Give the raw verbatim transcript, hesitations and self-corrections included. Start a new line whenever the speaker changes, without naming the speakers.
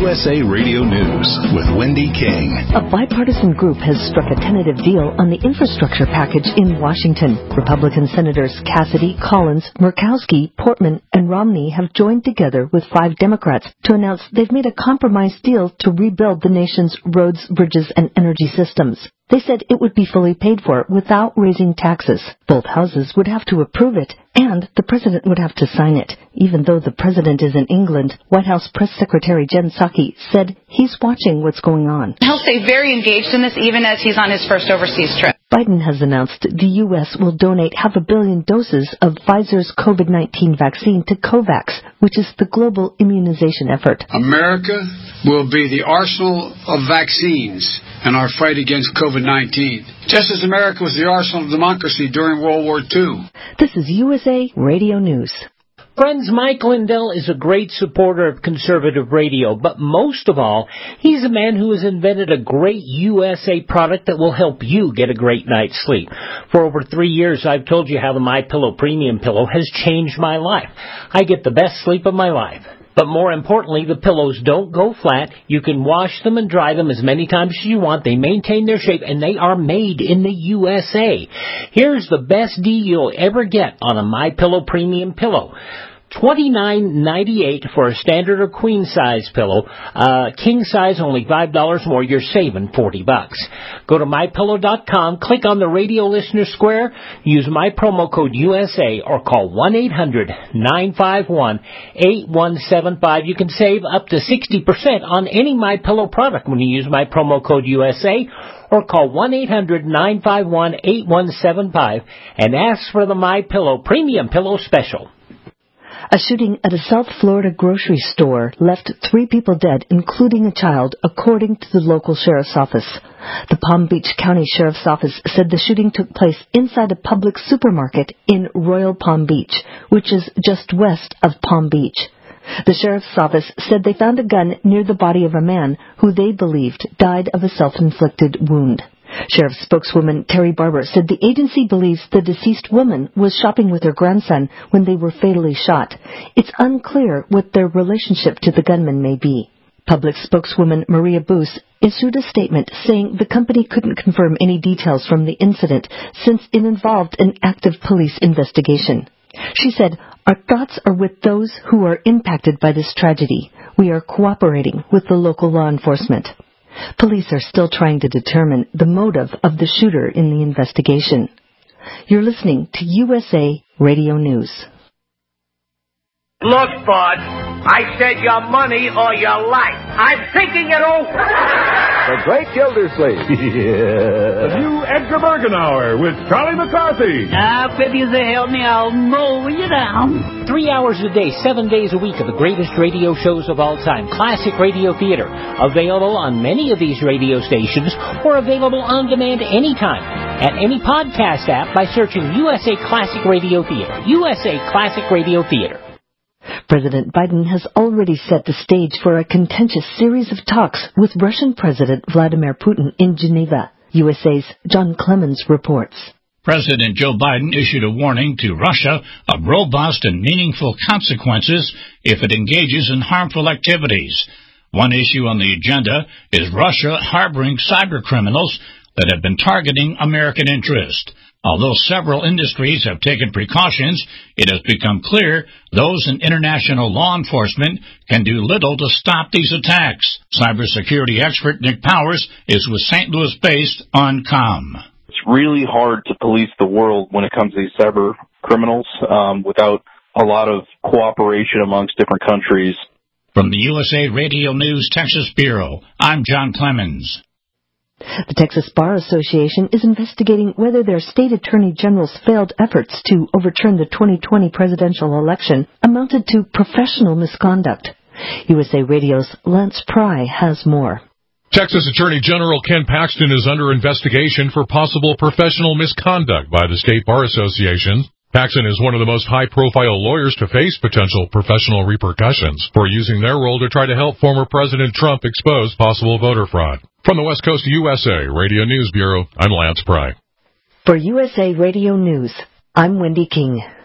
U S A Radio News with Wendy King.
A bipartisan group has struck a tentative deal on the infrastructure package in Washington. Republican Senators Cassidy, Collins, Murkowski, Portman, and Romney have joined together with five Democrats to announce they've made a compromise deal to rebuild the nation's roads, bridges, and energy systems. They said it would be fully paid for without raising taxes. Both houses would have to approve it, and the president would have to sign it. Even though the president is in England, White House Press Secretary Jen Psaki said he's watching what's going on.
He'll stay very engaged in this even as he's on his first overseas trip.
Biden has announced the U S will donate half a billion doses of Pfizer's COVID nineteen vaccine to COVAX, which is the global immunization effort.
America will be the arsenal of vaccines in our fight against COVID nineteen, just as America was the arsenal of democracy during World War Two.
This is U S A Radio News.
Friends, Mike Lindell is a great supporter of conservative radio, but most of all, he's a man who has invented a great U S A product that will help you get a great night's sleep. For over three years, I've told you how the MyPillow Premium Pillow has changed my life. I get the best sleep of my life. But more importantly, the pillows don't go flat. You can wash them and dry them as many times as you want. They maintain their shape, and they are made in the U S A. Here's the best deal you'll ever get on a MyPillow Premium Pillow. twenty-nine ninety-eight for a standard or queen size pillow. Uh, king size only five dollars more. You're saving forty bucks. Go to my pillow dot com, click on the radio listener square, use my promo code U S A or call one eight hundred nine five one eight one seven five. You can save up to sixty percent on any MyPillow product when you use my promo code U S A or call one eight hundred nine five one eight one seven five and ask for the MyPillow Premium Pillow Special.
A shooting at a South Florida grocery store left three people dead, including a child, according to the local sheriff's office. The Palm Beach County Sheriff's Office said the shooting took place inside a public supermarket in Royal Palm Beach, which is just west of Palm Beach. The sheriff's office said they found a gun near the body of a man who they believed died of a self-inflicted wound. Sheriff spokeswoman Terry Barber said the agency believes the deceased woman was shopping with her grandson when they were fatally shot. It's unclear what their relationship to the gunman may be. Public spokeswoman Maria Boos issued a statement saying the company couldn't confirm any details from the incident since it involved an active police investigation. She said, "Our thoughts are with those who are impacted by this tragedy. We are cooperating with the local law enforcement." Police are still trying to determine the motive of the shooter in the investigation. You're listening to U S A Radio News.
Look, bud, I said your money or your life. I'm thinking it over.
The Great Gildersleeve.
Yeah. The new Edgar Bergenauer with Charlie McCarthy.
Now, if you say help me, I'll mow you down.
Three hours a day, seven days a week of the greatest radio shows of all time. Classic Radio Theater. Available on many of these radio stations or available on demand anytime at any podcast app by searching U S A Classic Radio Theater. U S A Classic Radio Theater.
President Biden has already set the stage for a contentious series of talks with Russian President Vladimir Putin in Geneva. U S A's John Clemens reports.
President Joe Biden issued a warning to Russia of robust and meaningful consequences if it engages in harmful activities. One issue on the agenda is Russia harboring cybercriminals that have been targeting American interest. Although several industries have taken precautions, it has become clear those in international law enforcement can do little to stop these attacks. Cybersecurity expert Nick Powers is with Saint Louis-based OnCom.
It's really hard to police the world when it comes to these cyber criminals um, without a lot of cooperation amongst different countries.
From the U S A Radio News Texas Bureau, I'm John Clemens.
The Texas Bar Association is investigating whether their state attorney general's failed efforts to overturn the twenty twenty presidential election amounted to professional misconduct. U S A Radio's Lance Pry has more.
Texas Attorney General Ken Paxton is under investigation for possible professional misconduct by the State Bar Association. Paxton is one of the most high-profile lawyers to face potential professional repercussions for using their role to try to help former President Trump expose possible voter fraud. From the West Coast U S A Radio News Bureau, I'm Lance Pry.
For U S A Radio News, I'm Wendy King.